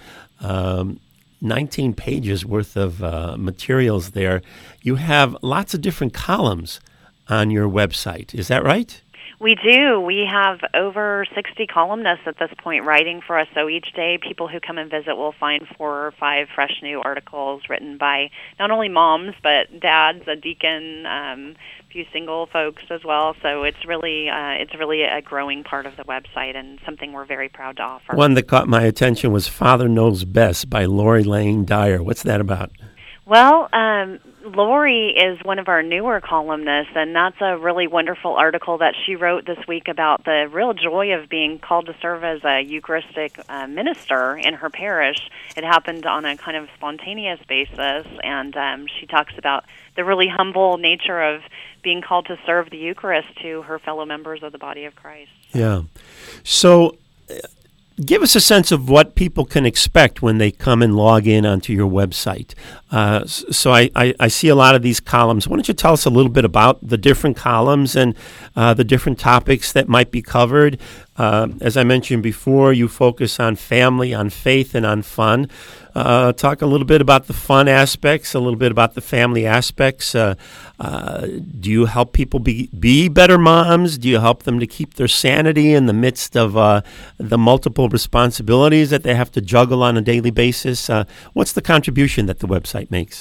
19 pages worth of materials there. You have lots of different columns on your website. Is that right? We do. We have over 60 columnists at this point writing for us. So each day, people who come and visit will find 4 or 5 fresh new articles written by not only moms, but dads, a deacon, a few single folks as well. So it's really a growing part of the website and something we're very proud to offer. One that caught my attention was Father Knows Best by Lori Lane Dyer. What's that about? Well, Lori is one of our newer columnists, and that's a really wonderful article that she wrote this week about the real joy of being called to serve as a Eucharistic minister in her parish. It happened on a kind of spontaneous basis, and she talks about the really humble nature of being called to serve the Eucharist to her fellow members of the body of Christ. Yeah. So give us a sense of what people can expect when they come and log in onto your website. So I see a lot of these columns. Why don't you tell us a little bit about the different columns and the different topics that might be covered? As I mentioned before, you focus on family, on faith, and on fun. Talk a little bit about the fun aspects, a little bit about the family aspects. Do you help people be better moms? Do you help them to keep their sanity in the midst of the multiple responsibilities that they have to juggle on a daily basis? What's the contribution that the website makes?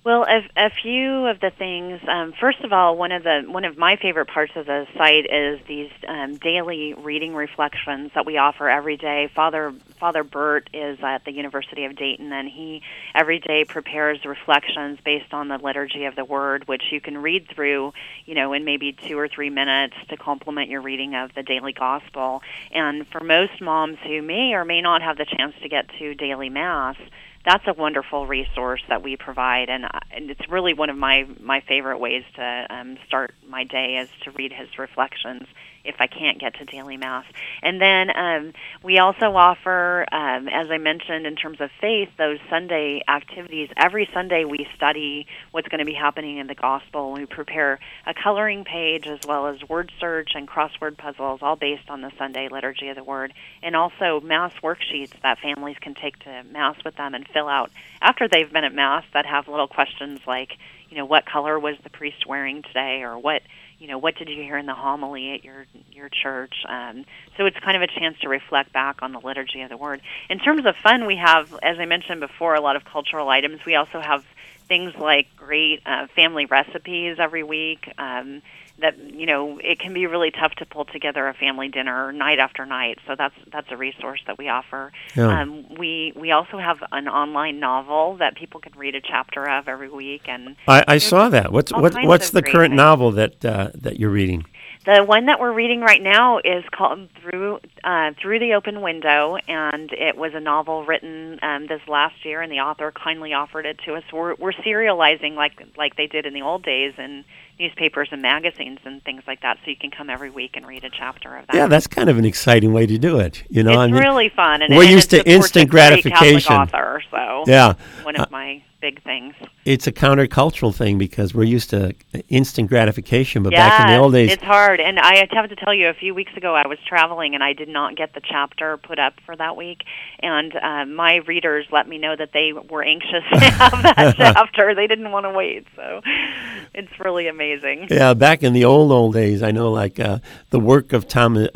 Well, a few of the things. First of all, one of my favorite parts of the site is these daily reading reflections that we offer every day. Father Burt is at the University of Dayton, and he every day prepares reflections based on the liturgy of the Word, which you can read through, in maybe 2 or 3 minutes to complement your reading of the daily Gospel. And for most moms who may or may not have the chance to get to daily Mass, that's a wonderful resource that we provide, and it's really one of my favorite ways to start my day is to read his reflections if I can't get to daily Mass. And then we also offer, as I mentioned, in terms of faith, those Sunday activities. Every Sunday we study what's going to be happening in the Gospel. We prepare a coloring page as well as word search and crossword puzzles, all based on the Sunday liturgy of the Word, and also Mass worksheets that families can take to Mass with them and fill out after they've been at Mass that have little questions like, what color was the priest wearing today, or what did you hear in the homily at your church? So it's kind of a chance to reflect back on the liturgy of the Word. In terms of fun, we have, as I mentioned before, a lot of cultural items. We also have things like great family recipes every week. That it can be really tough to pull together a family dinner night after night. So that's a resource that we offer. Yeah. We also have an online novel that people can read a chapter of every week. And I saw that. What's the current novel that you're reading? The one that we're reading right now is called Through the Open Window, and it was a novel written this last year, and the author kindly offered it to us. We're serializing like they did in the old days in newspapers and magazines and things like that, so you can come every week and read a chapter of that. Yeah, that's kind of an exciting way to do it. It's really fun. And we're used to instant gratification. Author, so yeah, one of my big things. It's a countercultural thing because we're used to instant gratification, but back in the old days, it's hard. And I have to tell you, a few weeks ago I was traveling and I did not get the chapter put up for that week, and my readers let me know that they were anxious to have that chapter. They didn't want to wait, so it's really amazing. Yeah, back in the old days, I know the work of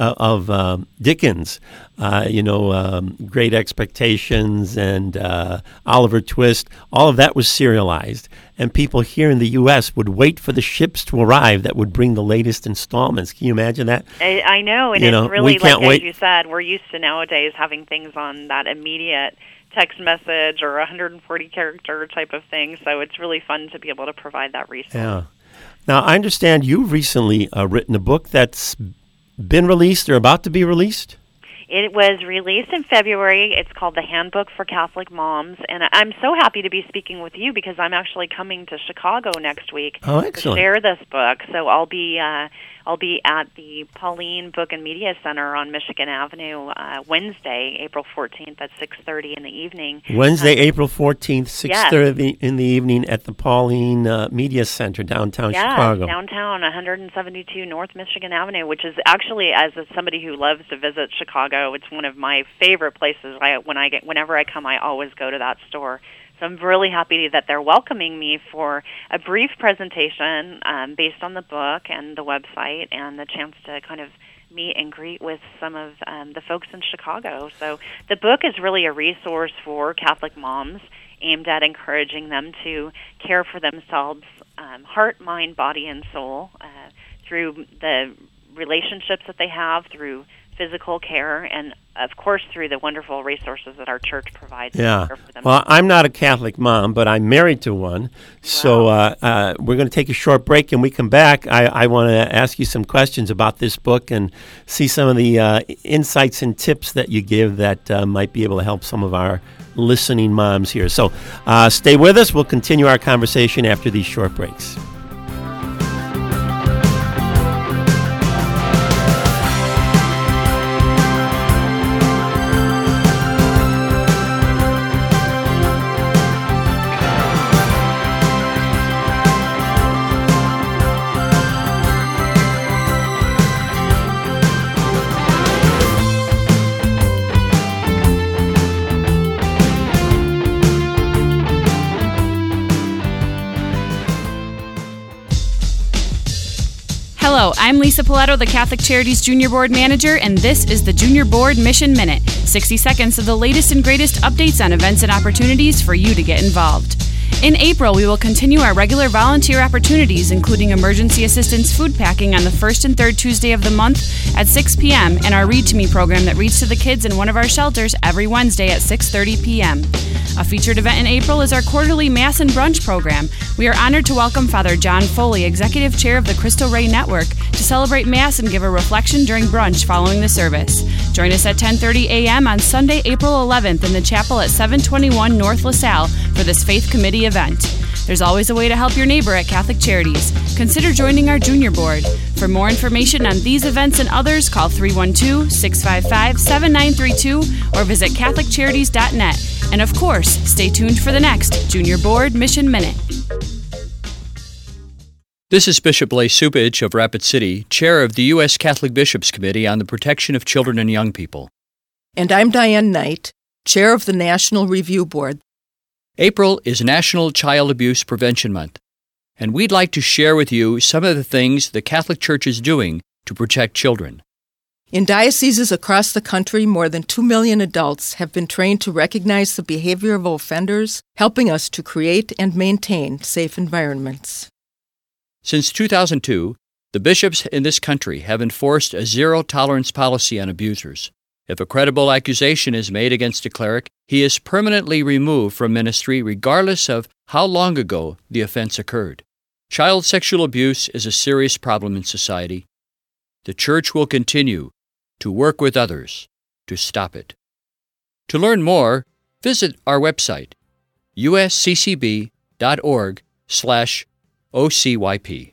Dickens, Great Expectations and Oliver Twist, all of that was serialized, and people here in the U.S. would wait for the ships to arrive that would bring the latest installments. Can you imagine that? I know, and it's really as you said, we're used to nowadays having things on that immediate text message or 140-character type of thing, so it's really fun to be able to provide that resource. Yeah. Now, I understand you've recently written a book that's been released or about to be released? It was released in February. It's called The Handbook for Catholic Moms, and I'm so happy to be speaking with you because I'm actually coming to Chicago next week to share this book. So I'll be at the Pauline Book and Media Center on Michigan Avenue Wednesday, April 14th at 6:30 in the evening. Wednesday, April 14th, 6:30 in the evening at the Pauline Media Center, downtown Chicago. Downtown, 172 North Michigan Avenue, which is actually, as somebody who loves to visit Chicago, it's one of my favorite places. Whenever I come, I always go to that store. So I'm really happy that they're welcoming me for a brief presentation based on the book and the website and the chance to kind of meet and greet with some of the folks in Chicago. So the book is really a resource for Catholic moms aimed at encouraging them to care for themselves, heart, mind, body, and soul through the relationships that they have, through physical care, and of course through the wonderful resources that our church provides. Yeah. For them. Well, I'm not a Catholic mom, but I'm married to one. Wow. So we're going to take a short break, and we come back. I want to ask you some questions about this book and see some of the insights and tips that you give that might be able to help some of our listening moms here. So stay with us. We'll continue our conversation after these short breaks. Hello, I'm Lisa Paletto, the Catholic Charities Junior Board Manager, and this is the Junior Board Mission Minute, 60 seconds of the latest and greatest updates on events and opportunities for you to get involved. In April, we will continue our regular volunteer opportunities, including emergency assistance food packing on the first and third Tuesday of the month at 6 p.m. and our Read to Me program that reads to the kids in one of our shelters every Wednesday at 6:30 p.m. A featured event in April is our quarterly Mass and Brunch program. We are honored to welcome Father John Foley, Executive Chair of the Cristo Rey Network, to celebrate Mass and give a reflection during brunch following the service. Join us at 10:30 a.m. on Sunday, April 11th in the chapel at 721 North LaSalle for this Faith Committee event. There's always a way to help your neighbor at Catholic Charities. Consider joining our junior board. For more information on these events and others, call 312-655-7932 or visit catholiccharities.net. And of course, stay tuned for the next Junior Board Mission Minute. This is Bishop Lay Supich of Rapid City, Chair of the U.S. Catholic Bishops' Committee on the Protection of Children and Young People. And I'm Diane Knight, Chair of the National Review Board. April is National Child Abuse Prevention Month, and we'd like to share with you some of the things the Catholic Church is doing to protect children. In dioceses across the country, more than 2 million adults have been trained to recognize the behavior of offenders, helping us to create and maintain safe environments. Since 2002, the bishops in this country have enforced a zero-tolerance policy on abusers. If a credible accusation is made against a cleric, he is permanently removed from ministry regardless of how long ago the offense occurred. Child sexual abuse is a serious problem in society. The Church will continue to work with others to stop it. To learn more, visit our website, usccb.org/OCYP.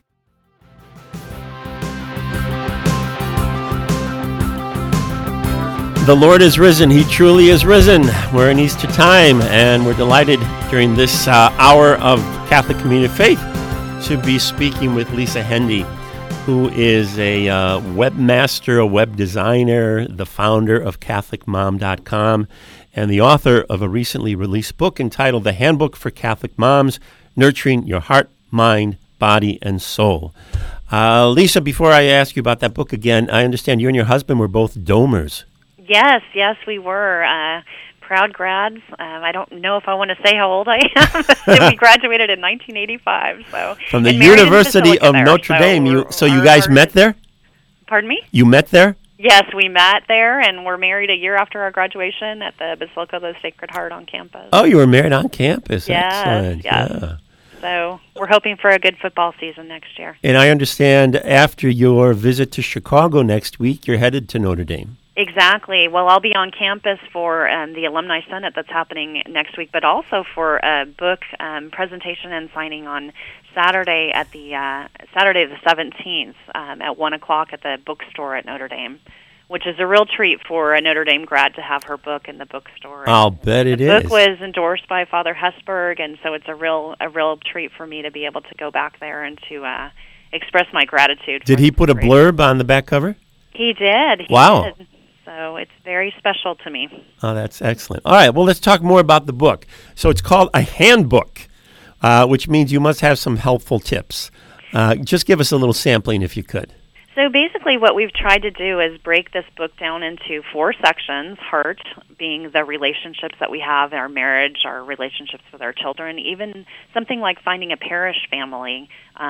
The Lord is risen. He truly is risen. We're in Easter time, and we're delighted during this hour of Catholic Community of Faith to be speaking with Lisa Hendy, who is a webmaster, a web designer, the founder of CatholicMom.com, and the author of a recently released book entitled The Handbook for Catholic Moms, Nurturing Your Heart, Mind, Body, and Soul. Lisa, before I ask you about that book again, I understand you and your husband were both Domers. Yes, we were proud grads. I don't know if I want to say how old I am. We graduated in 1985. So from the University of Notre Dame. You guys met there? Pardon me? You met there? Yes, we met there, and we're married a year after our graduation at the Basilica of the Sacred Heart on campus. Oh, you were married on campus. Yes, excellent. Yes. Yeah. So we're hoping for a good football season next year. And I understand after your visit to Chicago next week, you're headed to Notre Dame. Exactly. Well, I'll be on campus for the Alumni Senate that's happening next week, but also for a book presentation and signing on Saturday at the Saturday the 17th at 1 o'clock at the bookstore at Notre Dame, which is a real treat for a Notre Dame grad to have her book in the bookstore. I'll bet it is. The book was endorsed by Father Hesburgh, and so it's a real treat for me to be able to go back there and to express my gratitude. Did he put a blurb on the back cover? He did. Wow. Did. So it's very special to me. Oh, that's excellent. All right, well, let's talk more about the book. So it's called a handbook, which means you must have some helpful tips. Just give us a little sampling if you could. So basically what we've tried to do is break this book down into 4 sections, heart being the relationships that we have in our marriage, our relationships with our children, even something like finding a parish family,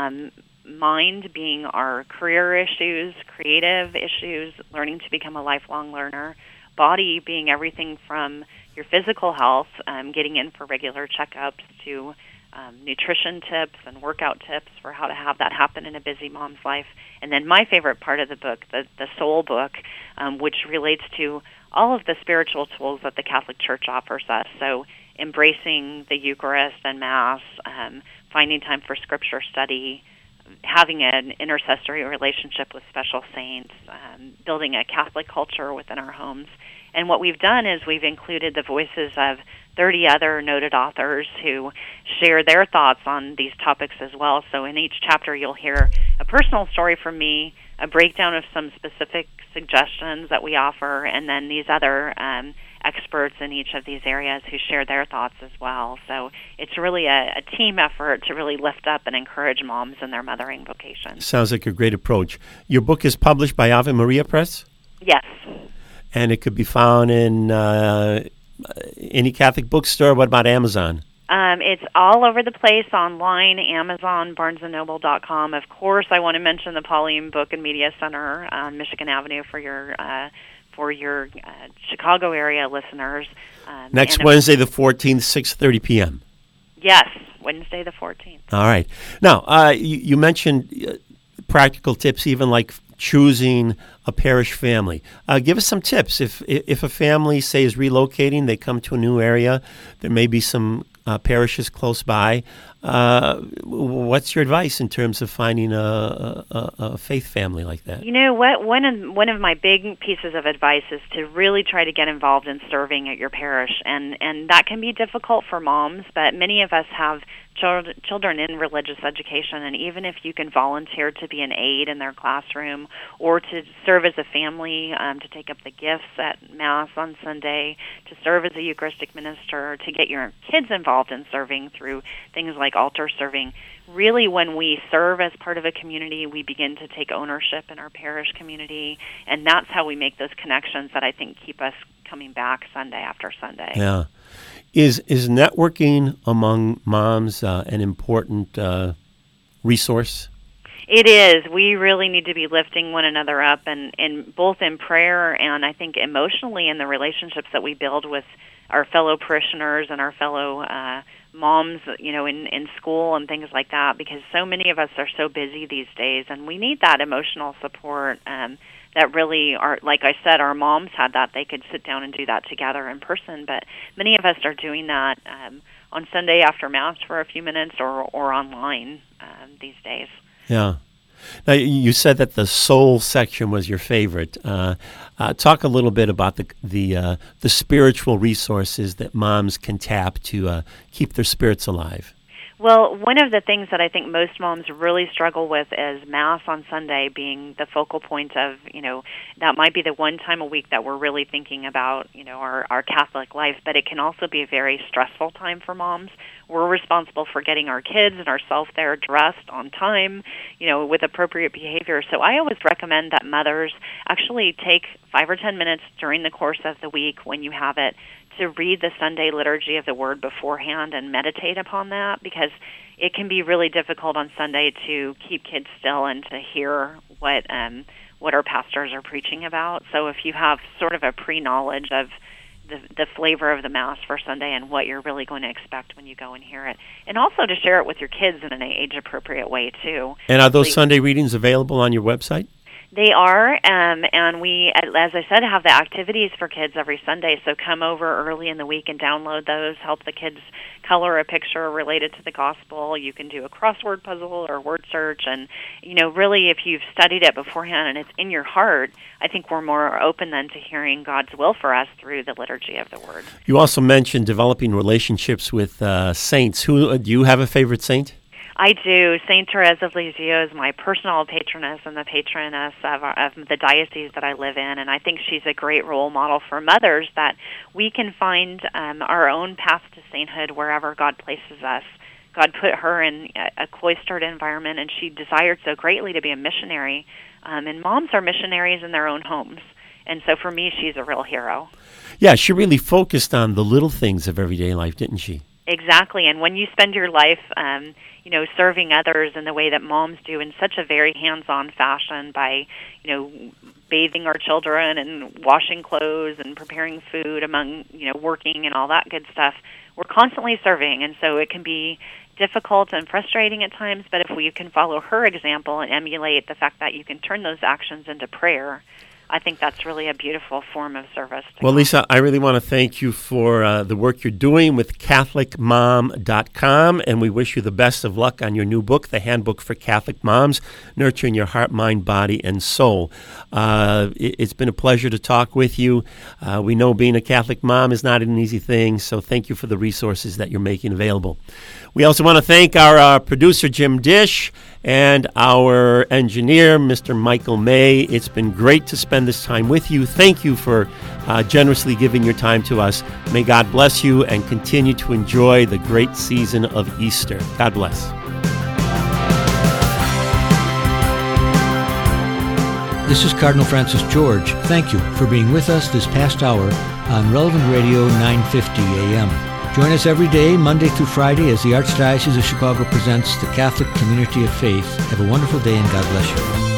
mind being our career issues, creative issues, learning to become a lifelong learner, body being everything from your physical health, getting in for regular checkups, to nutrition tips and workout tips for how to have that happen in a busy mom's life. And then my favorite part of the book, the soul book, which relates to all of the spiritual tools that the Catholic Church offers us. So embracing the Eucharist and Mass, finding time for scripture study, having an intercessory relationship with special saints, building a Catholic culture within our homes. And what we've done is we've included the voices of 30 other noted authors who share their thoughts on these topics as well. So in each chapter you'll hear a personal story from me, a breakdown of some specific suggestions that we offer, and then these other experts in each of these areas who share their thoughts as well. So it's really a team effort to really lift up and encourage moms in their mothering vocation. Sounds like a great approach. Your book is published by Ave Maria Press? Yes. And it could be found in any Catholic bookstore. What about Amazon? It's all over the place online, Amazon, BarnesandNoble.com. Of course, I want to mention the Pauline Book and Media Center on Michigan Avenue for your Chicago area listeners. Next Wednesday, the 14th, 6:30 p.m. Yes, Wednesday the 14th. All right. Now, you mentioned practical tips, even like choosing a parish family. Give us some tips. If a family, say, is relocating, they come to a new area, there may be some parishes close by. What's your advice in terms of finding a faith family like that? You know what? One of my big pieces of advice is to really try to get involved in serving at your parish, and that can be difficult for moms, but many of us have children in religious education, and even if you can volunteer to be an aide in their classroom or to serve as a family, to take up the gifts at Mass on Sunday, to serve as a Eucharistic minister, to get your kids involved in serving through things like altar serving. Really, when we serve as part of a community, we begin to take ownership in our parish community, and that's how we make those connections that I think keep us coming back Sunday after Sunday. Yeah. Is networking among moms an important resource? It is. We really need to be lifting one another up, and both in prayer and I think emotionally in the relationships that we build with our fellow parishioners and our fellow moms, in school and things like that, because so many of us are so busy these days, and we need that emotional support. That really are, like I said, our moms had that. They could sit down and do that together in person, but many of us are doing that on Sunday after Mass for a few minutes or online these days. Yeah. Now, you said that the soul section was your favorite. Talk a little bit about the spiritual resources that moms can tap to keep their spirits alive. Well, one of the things that I think most moms really struggle with is Mass on Sunday being the focal point of, that might be the one time a week that we're really thinking about, our Catholic life, but it can also be a very stressful time for moms. We're responsible for getting our kids and ourselves there dressed on time, with appropriate behavior. So I always recommend that mothers actually take 5 or 10 minutes during the course of the week when you have it to read the Sunday liturgy of the Word beforehand and meditate upon that, because it can be really difficult on Sunday to keep kids still and to hear what our pastors are preaching about. So if you have sort of a pre-knowledge of the flavor of the Mass for Sunday and what you're really going to expect when you go and hear it, and also to share it with your kids in an age-appropriate way, too. And are those Sunday readings available on your website? They are, and we, as I said, have the activities for kids every Sunday, so come over early in the week and download those, help the kids color a picture related to the gospel. You can do a crossword puzzle or word search, and, really if you've studied it beforehand and it's in your heart, I think we're more open then to hearing God's will for us through the liturgy of the Word. You also mentioned developing relationships with saints. Do you have a favorite saint? I do. St. Therese of Lisieux is my personal patroness and the patroness of the diocese that I live in, and I think she's a great role model for mothers, that we can find our own path to sainthood wherever God places us. God put her in a cloistered environment, and she desired so greatly to be a missionary, and moms are missionaries in their own homes. And so for me, she's a real hero. Yeah, she really focused on the little things of everyday life, didn't she? Exactly, and when you spend your life serving others in the way that moms do in such a very hands-on fashion by, bathing our children and washing clothes and preparing food among, working and all that good stuff, we're constantly serving, and so it can be difficult and frustrating at times, but if we can follow her example and emulate the fact that you can turn those actions into prayer, I think that's really a beautiful form of service. Well, Lisa, I really want to thank you for the work you're doing with CatholicMom.com, and we wish you the best of luck on your new book, The Handbook for Catholic Moms, Nurturing Your Heart, Mind, Body, and Soul. It's been a pleasure to talk with you. We know being a Catholic mom is not an easy thing, so thank you for the resources that you're making available. We also want to thank our producer, Jim Dish, and our engineer, Mr. Michael May. It's been great to spend this time with you. Thank you for generously giving your time to us. May God bless you and continue to enjoy the great season of Easter. God bless. This is Cardinal Francis George. Thank you for being with us this past hour on Relevant Radio 950 AM. Join us every day, Monday through Friday, as the Archdiocese of Chicago presents the Catholic Community of Faith. Have a wonderful day and God bless you.